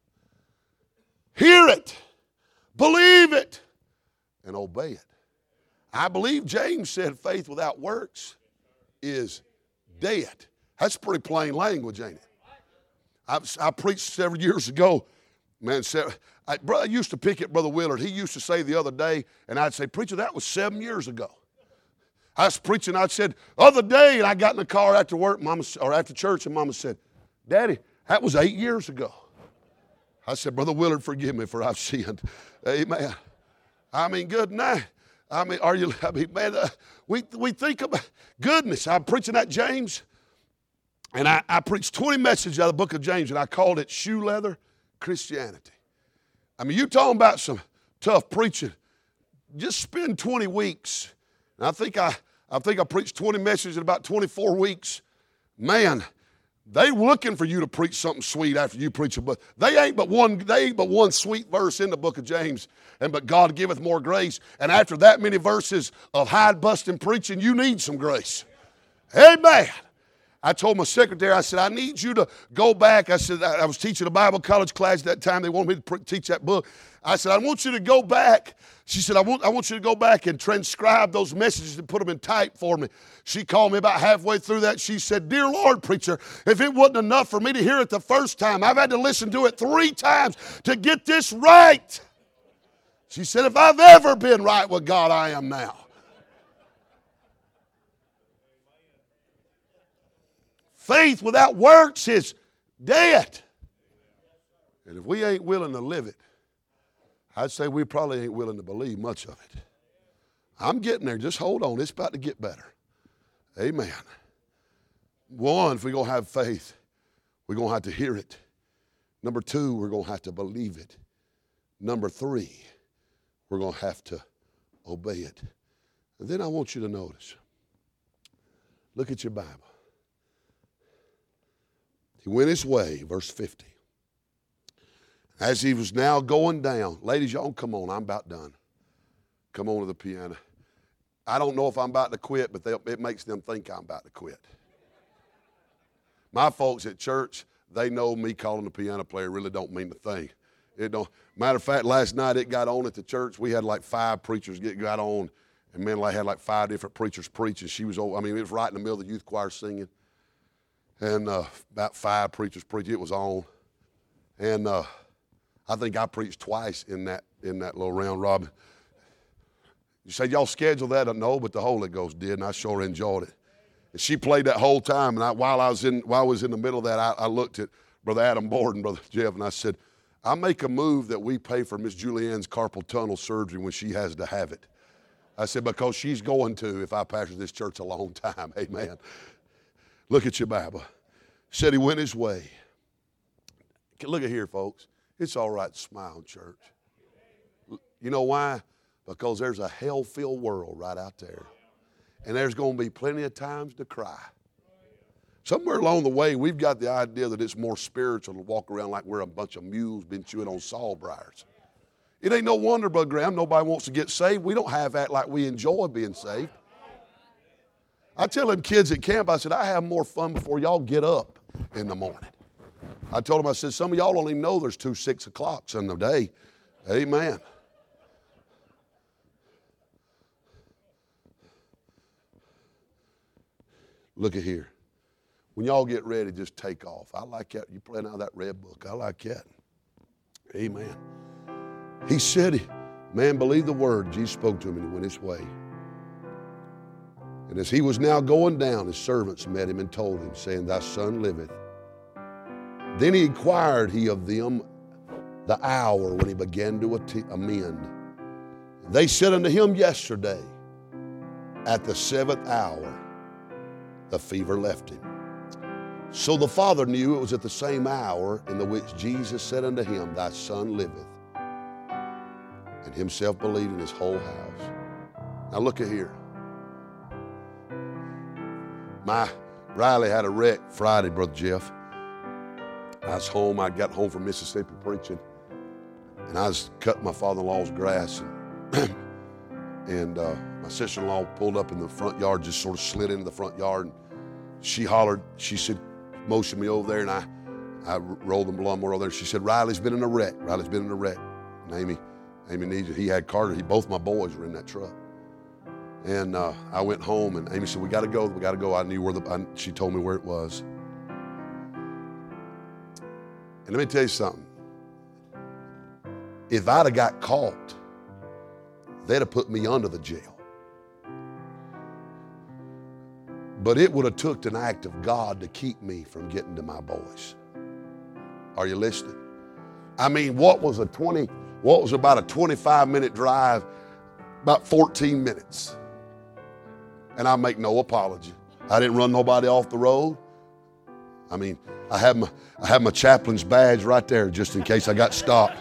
Hear it. Believe it. And obey it. I believe James said faith without works is dead. That's pretty plain language, ain't it? I, I preached several years ago. Man, I, I used to pick at Brother Willard. He used to say the other day, and I'd say, preacher, that was seven years ago. I was preaching, I said, other day, and I got in the car after work, Mama, or after church, and Mama said, Daddy, that was eight years ago. I said, Brother Willard, forgive me for I've sinned. Amen. I mean, good night. I mean, are you, I mean, man, uh, we, we think about goodness. I'm preaching that James. And I, I preached twenty messages out of the book of James, and I called it Shoe Leather Christianity. I mean, you talking about some tough preaching. Just spend twenty weeks. And I think I, I think I preached twenty messages in about twenty-four weeks. Man, They looking for you to preach something sweet after you preach a book. They ain't but one, they ain't but one sweet verse in the book of James. And but God giveth more grace. And after that many verses of hide busting preaching, you need some grace. Amen. I told my secretary, I said, I need you to go back. I said, I was teaching a Bible college class at that time. They wanted me to pre- teach that book. I said, I want you to go back. She said, I want, I want you to go back and transcribe those messages and put them in type for me. She called me about halfway through that. She said, dear Lord, preacher, if it wasn't enough for me to hear it the first time, I've had to listen to it three times to get this right. She said, if I've ever been right with God, I am now. Faith without works is dead. And if we ain't willing to live it, I'd say we probably ain't willing to believe much of it. I'm getting there. Just hold on. It's about to get better. Amen. One, if we're going to have faith, we're going to have to hear it. Number two, we're going to have to believe it. Number three, we're going to have to obey it. And then I want you to notice. Look at your Bible. He went his way, verse fifty. As he was now going down, ladies, y'all come on, I'm about done. Come on to the piano. I don't know if I'm about to quit, but they, it makes them think I'm about to quit. My folks at church, they know me calling the piano player really don't mean a thing. It don't. Matter of fact, last night it got on at the church. We had like five preachers get got on, and men like had like five different preachers preaching. She was, I mean, it was right in the middle of the youth choir singing. And uh, about five preachers preached. It was on. And uh, I think I preached twice in that in that little round robin. You say, y'all scheduled that? No, but the Holy Ghost did, and I sure enjoyed it. And she played that whole time. And I, while I was in while I was in the middle of that, I, I looked at Brother Adam Borden, Brother Jeff, and I said, I make a move that we pay for Miss Julianne's carpal tunnel surgery when she has to have it. I said, because she's going to if I pastor this church a long time. Amen. Look at your Bible. Said he went his way. Look at here, folks. It's all right to smile in church. You know why? Because there's a hell-filled world right out there. And there's going to be plenty of times to cry. Somewhere along the way, we've got the idea that it's more spiritual to walk around like we're a bunch of mules been chewing on sawbriars. It ain't no wonder, Brother Graham, nobody wants to get saved. We don't have that like we enjoy being saved. I tell them kids at camp, I said, I have more fun before y'all get up in the morning. I told them, I said, some of y'all don't even know there's two six o'clocks in the day. Amen. Look at here. When y'all get ready, just take off. I like that. You playing out of that red book. I like that. Amen. He said, man, believe the word. Jesus spoke to him and he went his way. And as he was now going down, his servants met him and told him, saying, thy son liveth. Then he inquired he of them the hour when he began to amend. They said unto him yesterday, at the seventh hour, the fever left him. So the father knew it was at the same hour in the which Jesus said unto him, thy son liveth. And himself believed in his whole house. Now look at here. My Riley had a wreck Friday, Brother Jeff. I was home. I got home from Mississippi preaching, and I was cutting my father-in-law's grass, and, and uh, my sister-in-law pulled up in the front yard, just sort of slid into the front yard, and she hollered. She said, motioned me over there, and I, I rolled the lawnmower over there. She said, Riley's been in a wreck. Riley's been in a wreck. And Amy, Amy needs it. He had Carter. He, both my boys were in that truck. And uh, I went home, and Amy said, we got to go. We got to go. I knew where the, I, she told me where it was. And let me tell you something. If I'd have got caught, they'd have put me under the jail. But it would have took an act of God to keep me from getting to my boys. Are you listening? I mean, what was a twenty, what was about a twenty-five minute drive, about fourteen minutes. And I make no apology. I didn't run nobody off the road. I mean, I have my, I have my chaplain's badge right there just in case I got stopped.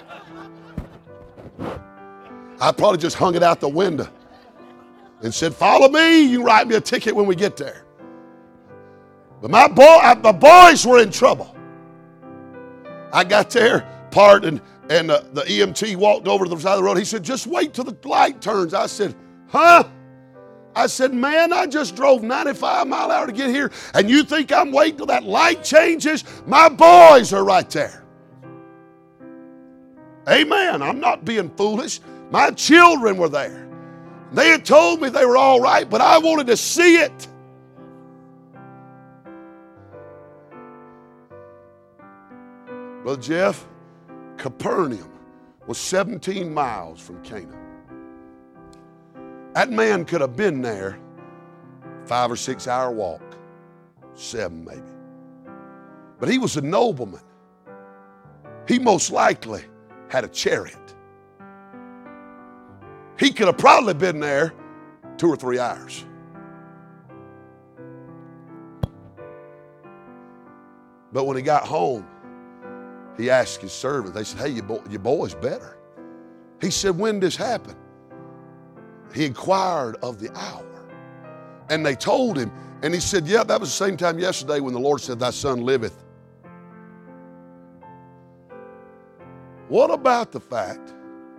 I probably just hung it out the window and said, follow me, you write me a ticket when we get there. But my, boy, my boys were in trouble. I got there, part, and, and the, the E M T walked over to the side of the road. He said, just wait till the light turns. I said, huh? I said, man, I just drove ninety-five mile an hour to get here, and you think I'm waiting till that light changes? My boys are right there. Amen. I'm not being foolish. My children were there. They had told me they were all right, but I wanted to see it. Brother Jeff, Capernaum was seventeen miles from Cana. That man could have been there five or six hour walk, seven maybe. But he was a nobleman. He most likely had a chariot. He could have probably been there two or three hours. But when he got home, he asked his servant, they said, hey, your, boy, your boy's better. He said, when did this happen? He inquired of the hour. And they told him, and he said, yeah, that was the same time yesterday when the Lord said, thy son liveth. What about the fact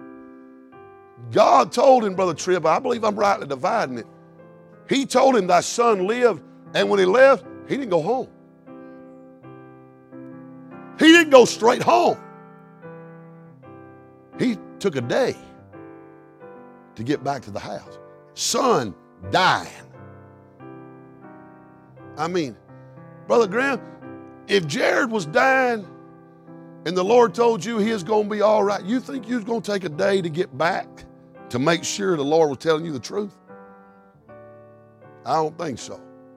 God told him, Brother Tripp, I believe I'm rightly dividing it. He told him thy son lived, and when he left, he didn't go home. He didn't go straight home. He took a day to get back to the house. Son dying. I mean, Brother Graham, if Jared was dying and the Lord told you he is going to be all right, you think you was going to take a day to get back to make sure the Lord was telling you the truth? I don't think so.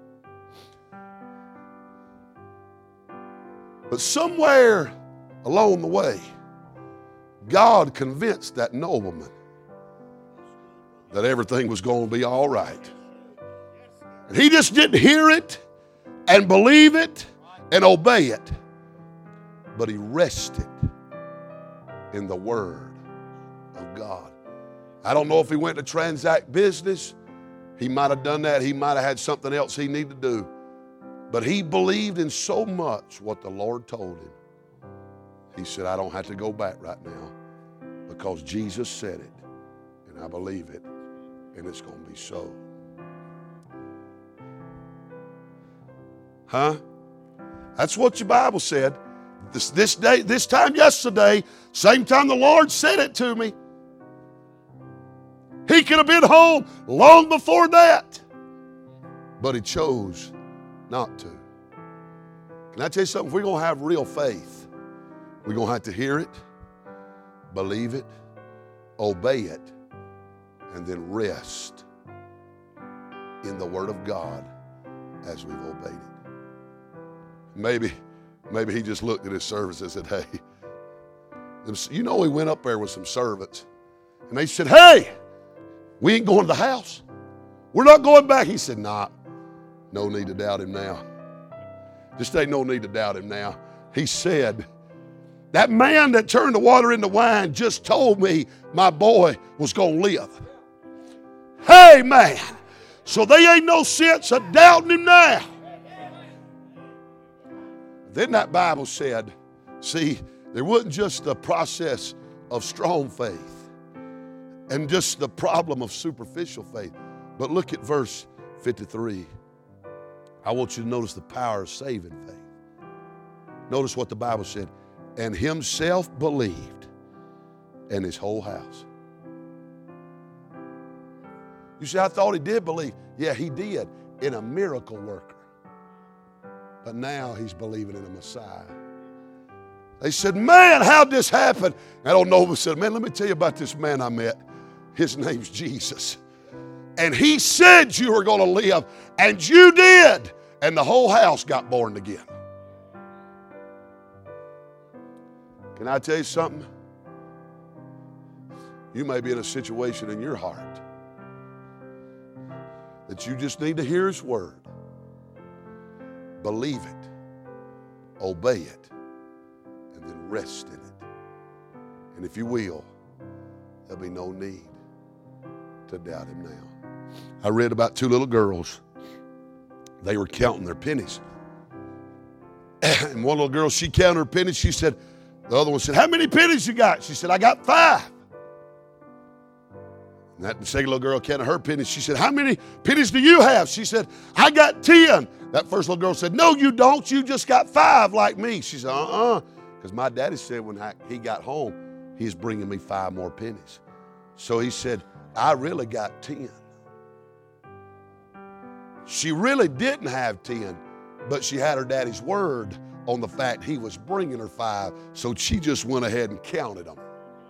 But somewhere along the way, God convinced that nobleman that everything was going to be all right. And he just didn't hear it and believe it and obey it, but he rested in the word of God. I don't know if he went to transact business. He might have done that. He might have had something else he needed to do. But he believed in so much what the Lord told him. He said, I don't have to go back right now because Jesus said it, and I believe it, and it's going to be so. Huh? That's what your Bible said. This, this day, this time yesterday, same time the Lord said it to me. He could have been home long before that, but he chose not to. Can I tell you something? If we're going to have real faith, we're going to have to hear it, believe it, obey it, and then rest in the Word of God as we've obeyed it. Maybe, maybe he just looked at his servants and said, hey, you know, he went up there with some servants, and they said, hey, we ain't going to the house. We're not going back. He said, nah, no need to doubt him now. Just ain't no need to doubt him now. He said, that man that turned the water into wine just told me my boy was going to live. Hey, man. So they ain't no sense of doubting him now. Then that Bible said, see, there wasn't just the process of strong faith and just the problem of superficial faith. But look at verse fifty-three. I want you to notice the power of saving faith. Notice what the Bible said. And himself believed, and his whole house. You say, I thought he did believe. Yeah, he did, in a miracle worker. But now he's believing in a Messiah. They said, man, how'd this happen? I don't know, but said, man, let me tell you about this man I met. His name's Jesus. And he said you were going to live, and you did. And the whole house got born again. Can I tell you something? You may be in a situation in your heart that you just need to hear his word. Believe it, obey it, and then rest in it. And if you will, there'll be no need to doubt him now. I read about two little girls. They were counting their pennies. And one little girl, she counted her pennies. She said, the other one said, how many pennies you got? She said, I got five. And that second little girl counted her pennies. She said, how many pennies do you have? She said, I got ten. That first little girl said, no, you don't. You just got five like me. She said, uh-uh. Because my daddy said when I, he got home, he's bringing me five more pennies. So he said, I really got ten. She really didn't have ten, but she had her daddy's word on the fact he was bringing her five, so she just went ahead and counted them.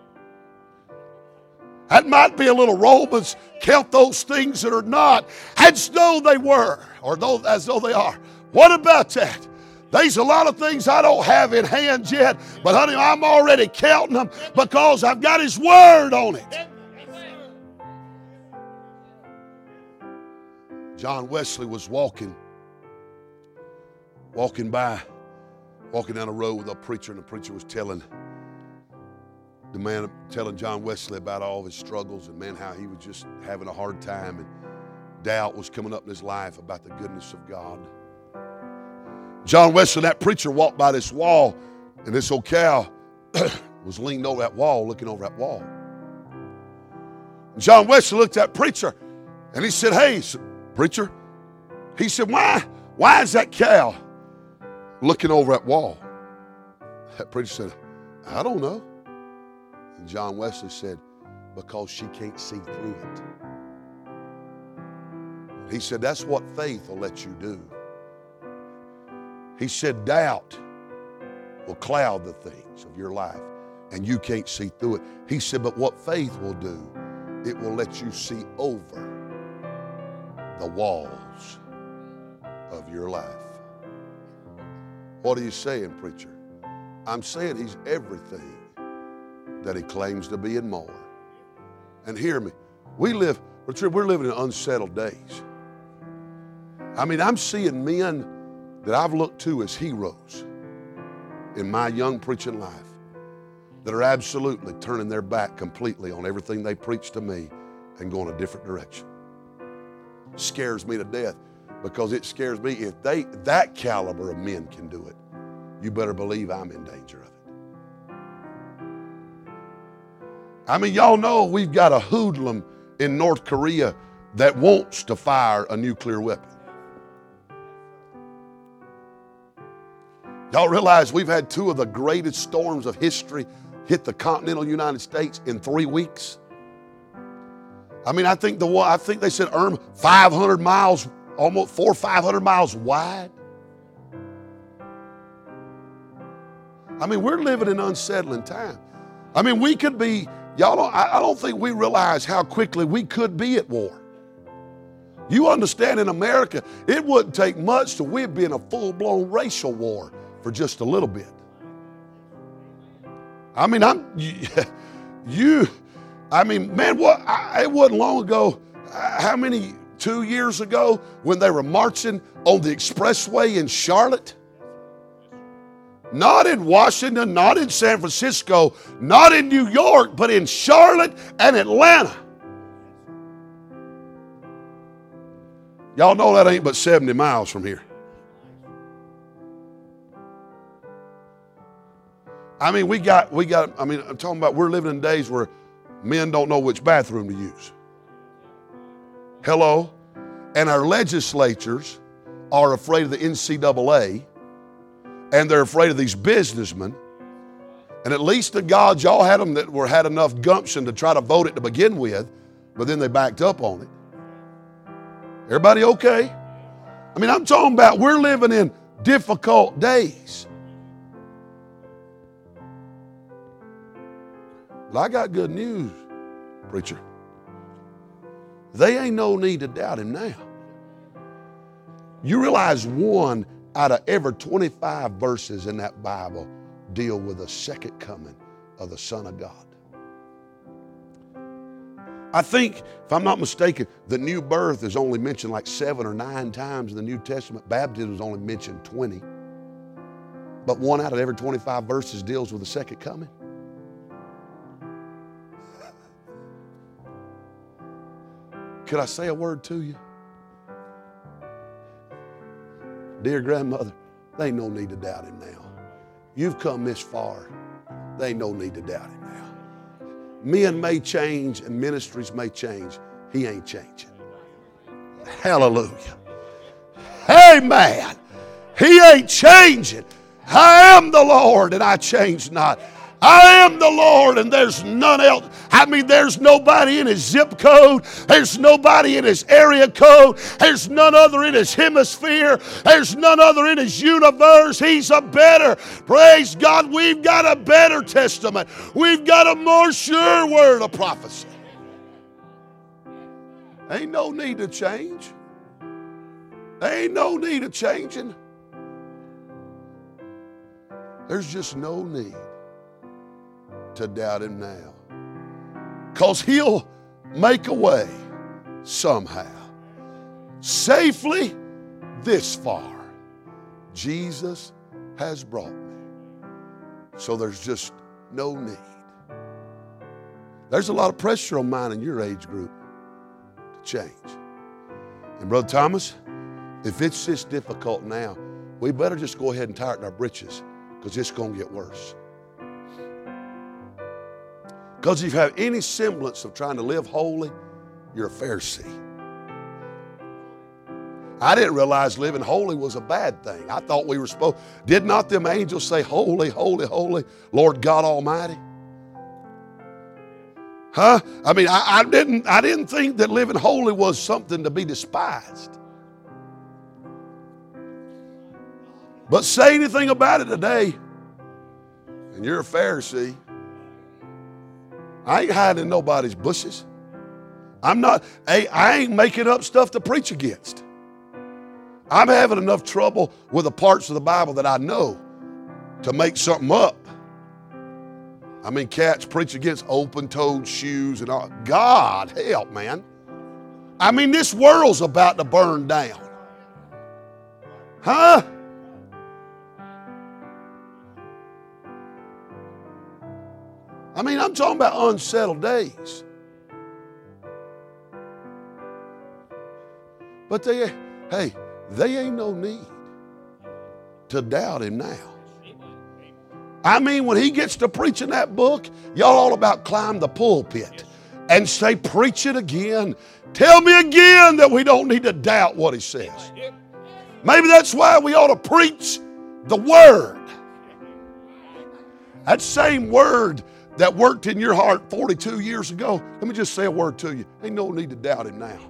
That might be a little Romans, count those things that are not as though they were, or though, as though they are. What about that? There's a lot of things I don't have in hand yet, but honey, I'm already counting them because I've got his word on it. John Wesley was walking, walking by, walking down the road with a preacher, and the preacher was telling the man, telling John Wesley about all of his struggles and, man, how he was just having a hard time and doubt was coming up in his life about the goodness of God. John Wesley, that preacher, walked by this wall, and this old cow was leaned over that wall, looking over that wall. And John Wesley looked at that preacher, and he said, hey, preacher, he said, why, why is that cow looking over that wall? That preacher said, I don't know. And John Wesley said, because she can't see through it. He said, that's what faith will let you do. He said, doubt will cloud the things of your life, and you can't see through it. He said, but what faith will do, it will let you see over the walls of your life. What are you saying, preacher? I'm saying he's everything that he claims to be and more. And hear me, we live, we're living in unsettled days. I mean, I'm seeing men that I've looked to as heroes in my young preaching life that are absolutely turning their back completely on everything they preach to me and going a different direction. Scares me to death, because it scares me. If they, that caliber of men can do it, you better believe I'm in danger of it. I mean, y'all know we've got a hoodlum in North Korea that wants to fire a nuclear weapon. Y'all realize we've had two of the greatest storms of history hit the continental United States in three weeks? I mean, I think the one, I think they said Irma, five hundred miles, almost four or five hundred miles wide. I mean, we're living in unsettling time. I mean, we could be, y'all don't, I, I don't think we realize how quickly we could be at war. You understand, in America, it wouldn't take much to we'd be in a full-blown racial war for just a little bit. I mean, I'm, you, you I mean, man, what? I, it wasn't long ago, uh, how many, two years ago, when they were marching on the expressway in Charlotte? Not in Washington, not in San Francisco, not in New York, but in Charlotte and Atlanta. Y'all know that ain't but seventy miles from here. I mean, we got, we got, I mean, I'm talking about we're living in days where men don't know which bathroom to use. Hello? And our legislatures are afraid of the N C double A, and they're afraid of these businessmen. And at least the gods, y'all had them that were had enough gumption to try to vote it to begin with, but then they backed up on it. Everybody okay? I mean, I'm talking about we're living in difficult days. But I got good news, preacher. They ain't no need to doubt him now. You realize one out of every twenty-five verses in that Bible deal with the second coming of the Son of God. I think, if I'm not mistaken, the new birth is only mentioned like seven or nine times in the New Testament. Baptism is only mentioned twenty. But one out of every twenty-five verses deals with the second coming. Could I say a word to you? Dear grandmother, There ain't no need to doubt him now. You've come this far. There ain't no need to doubt him now. Men may change and ministries may change. He ain't changing. Hallelujah. Amen. He ain't changing. I am the Lord and I change not. I am the Lord and there's none else. I mean, there's nobody in his zip code. There's nobody in his area code. There's none other in his hemisphere. There's none other in his universe. He's a better. Praise God, we've got a better testament. We've got a more sure word of prophecy. Ain't no need to change. Ain't no need of changing. There's just no need to doubt him now. Because he'll make a way somehow. Safely this far, Jesus has brought me. So there's just no need. There's a lot of pressure on mine in your age group to change. And Brother Thomas, if it's this difficult now, we better just go ahead and tighten our britches because it's going to get worse. Because if you have any semblance of trying to live holy, you're a Pharisee. I didn't realize living holy was a bad thing. I thought we were supposed, did not them angels say, holy, holy, holy, Lord God Almighty? Huh? I mean, I, I didn't I didn't think that living holy was something to be despised. But say anything about it today, and you're a Pharisee. I ain't hiding nobody's bushes. I'm not, I, I ain't making up stuff to preach against. I'm having enough trouble with the parts of the Bible that I know to make something up. I mean, cats preach against open-toed shoes and all. God help, man. I mean, this world's about to burn down. Huh? I mean, I'm talking about unsettled days. But they, hey, they ain't no need to doubt him now. I mean, when he gets to preaching that book, y'all all about climb the pulpit and say, preach it again. Tell me again that we don't need to doubt what he says. Maybe that's why we ought to preach the word. That same word that worked in your heart forty-two years ago, let me just say a word to you. Ain't no need to doubt him now.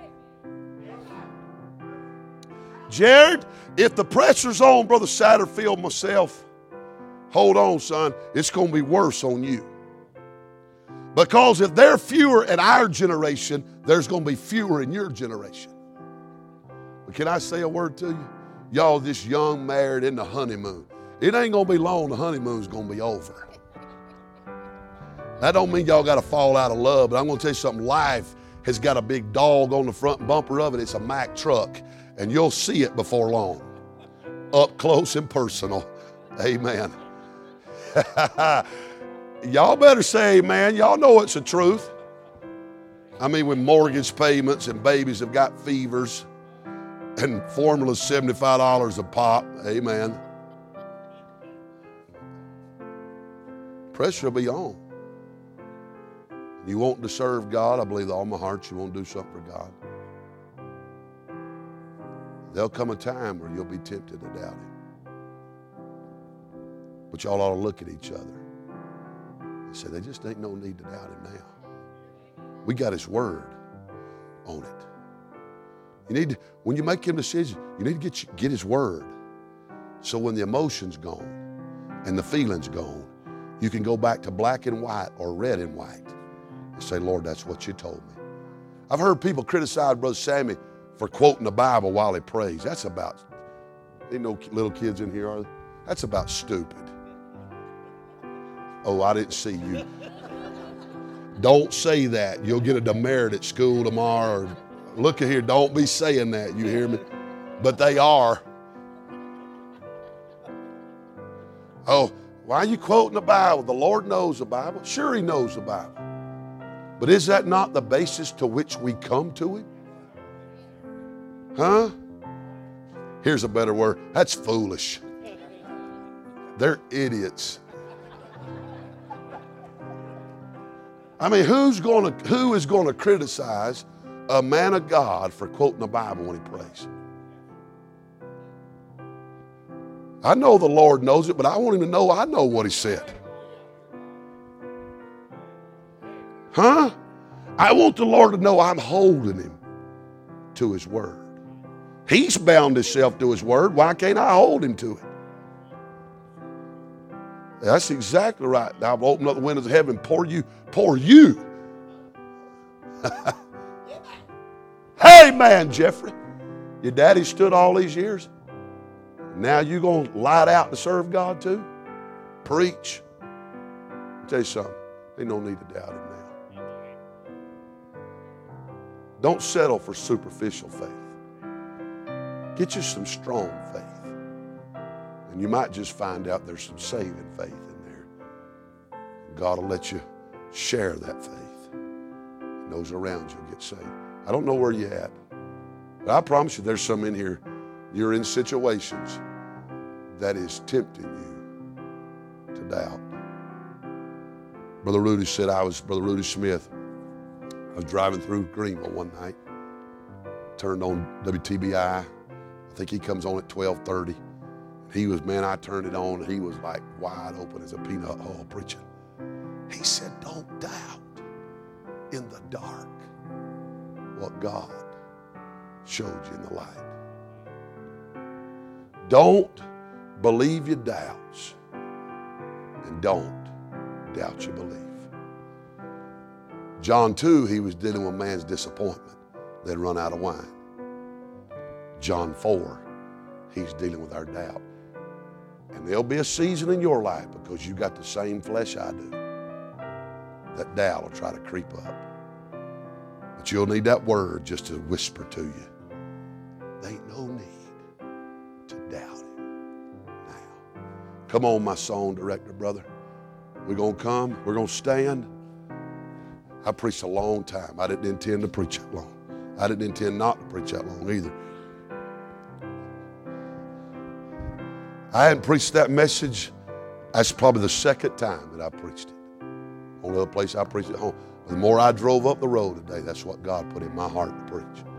Jared, if the pressure's on, Brother Satterfield, myself, hold on, son. It's going to be worse on you. Because if there are fewer in our generation, there's going to be fewer in your generation. But can I say a word to you? Y'all this young, married, in the honeymoon. It ain't going to be long. The honeymoon's going to be over. That don't mean y'all got to fall out of love, but I'm going to tell you something. Life has got a big dog on the front bumper of it. It's a Mack truck, and you'll see it before long. Up close and personal. Amen. Y'all better say amen. Y'all know it's the truth. I mean, when mortgage payments and babies have got fevers and formula's seventy-five dollars a pop. Amen. Pressure will be on. You want to serve God. I believe with all my heart you want to do something for God. There'll come a time where you'll be tempted to doubt him. But y'all ought to look at each other and say, there just ain't no need to doubt him now. We got his word on it. You need to, when you make a decision, you need to get, get his word. So when the emotion's gone and the feeling's gone, you can go back to black and white or red and white. And say, Lord, that's what you told me. I've heard people criticize Brother Sammy for quoting the Bible while he prays. That's about, ain't no little kids in here, are there? That's about stupid. Oh, I didn't see you. Don't say that. You'll get a demerit at school tomorrow. Look at here, don't be saying that, you hear me? But they are. Oh, why are you quoting the Bible? The Lord knows the Bible. Sure, he knows the Bible. But is that not the basis to which we come to him? Huh? Here's a better word. That's foolish. They're idiots. I mean, who's gonna, who is going to criticize a man of God for quoting the Bible when he prays? I know the Lord knows it, but I want him to know I know what he said. Huh? I want the Lord to know I'm holding him to his word. He's bound himself to his word. Why can't I hold him to it? That's exactly right. I've opened up the windows of heaven, pour you, pour you. Hey, man, Jeffrey, your daddy stood all these years. Now you going to light out to serve God too? Preach. I'll tell you something. Ain't no need to doubt him now. Don't settle for superficial faith. Get you some strong faith. And you might just find out there's some saving faith in there. God will let you share that faith. And those around you will get saved. I don't know where you're at. But I promise you there's some in here. You're in situations that is tempting you to doubt. Brother Rudy said, I was, Brother Rudy Smith, I was driving through Greenville one night, turned on W T B I. I think he comes on at twelve thirty. He was, man, I turned it on, and he was like wide open as a peanut hull preaching. He said, don't doubt in the dark what God showed you in the light. Don't believe your doubts, and don't doubt your belief. John two, he was dealing with man's disappointment. They'd run out of wine. John four, he's dealing with our doubt. And there'll be a season in your life, because you got the same flesh I do, that doubt will try to creep up. But you'll need that word just to whisper to you. There ain't no need to doubt him now. Come on, my song director, brother. We're going to come. We're going to stand. I preached a long time. I didn't intend to preach that long. I didn't intend not to preach that long either. I hadn't preached that message. That's probably the second time that I preached it. Only other place I preached it at home. The more I drove up the road today, that's what God put in my heart to preach.